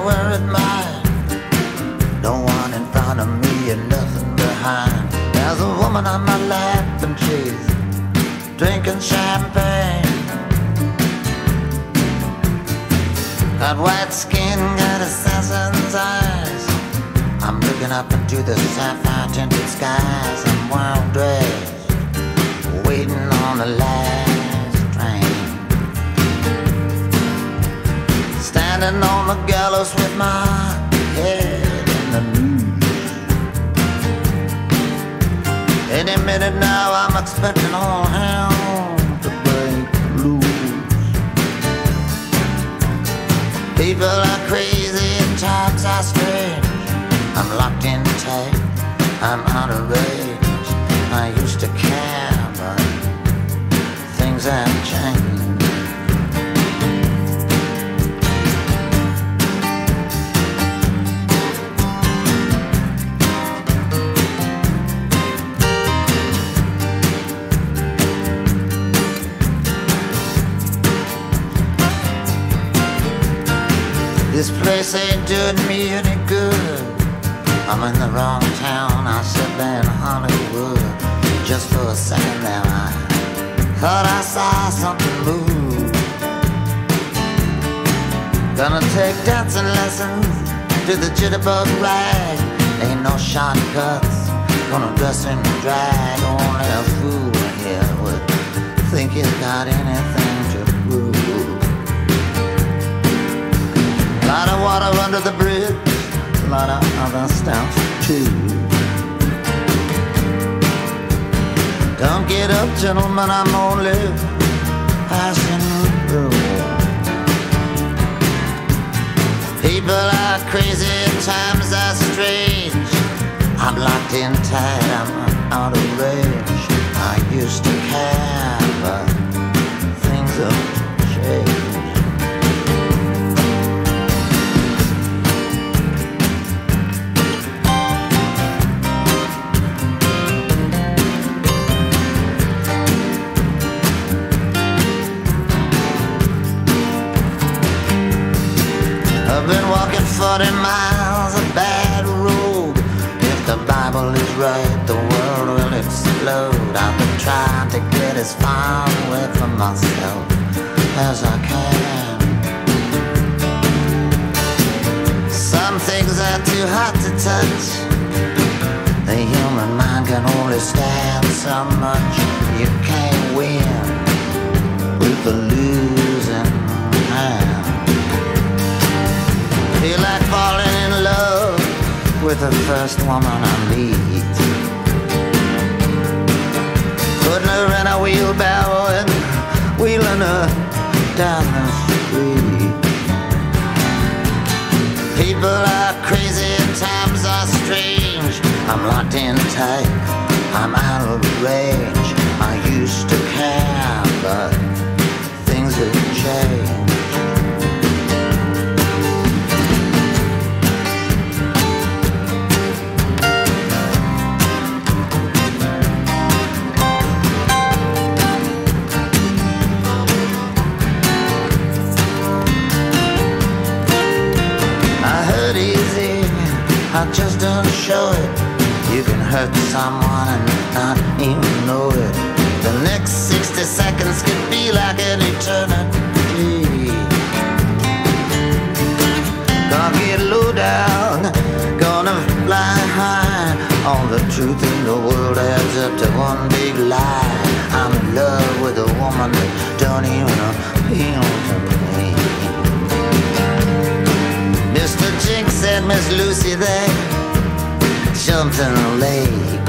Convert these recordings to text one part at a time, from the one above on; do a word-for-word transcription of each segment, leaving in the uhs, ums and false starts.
everywhere admired. No one in front of me and nothing behind. There's a woman on my lap and she's drinking champagne. Got white skin, got assassin's eyes. I'm looking up into the sapphire tinted skies. I'm well dressed, waiting on the last train. Standing on the gallows with my head in the noose. Any minute now I'm expecting all hell to break loose. People are crazy and times are strange. I'm locked in tight, I'm out of range. I used to care, but things have changed. This place ain't doing me any good. I'm in the wrong town, I sit there in Hollywood. Just for a second there I thought I saw something move. Gonna take dancing lessons to the jitterbug rag. Ain't no shortcuts, gonna dress in drag. Only a fool here would think he's got anything to prove. Lot of water under the bridge, a lot of other stuff too. Don't get up, gentlemen, I'm only passing through. People are crazy, times are strange. I'm locked in tight, I'm out of range. I used to care, but things have changed. I've been walking forty miles of bad road. If the Bible is right, the world will explode. I've been trying to get as far away from myself as I can. Some things are too hot to touch. The human mind can only stand so much. You can't win with the losing hand. Feel like falling in love with the first woman I meet. Putting her in a wheelbarrow and wheeling her down the street. People are crazy and times are strange. I'm locked in tight, I'm out of range. I used to care, but things have changed. I just don't show it. You can hurt someone and not even know it. The next sixty seconds could be like an eternity. Gonna get low down, gonna fly high. All the truth in the world adds up to one big lie. I'm in love with a woman that don't even appeal to me. Mister Jinx said Miss Lucy they jumped in a lake.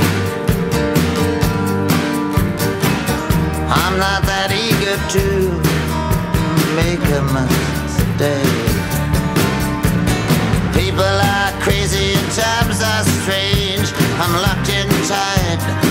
I'm not that eager to make a mistake. People are crazy and times are strange. I'm locked in tight,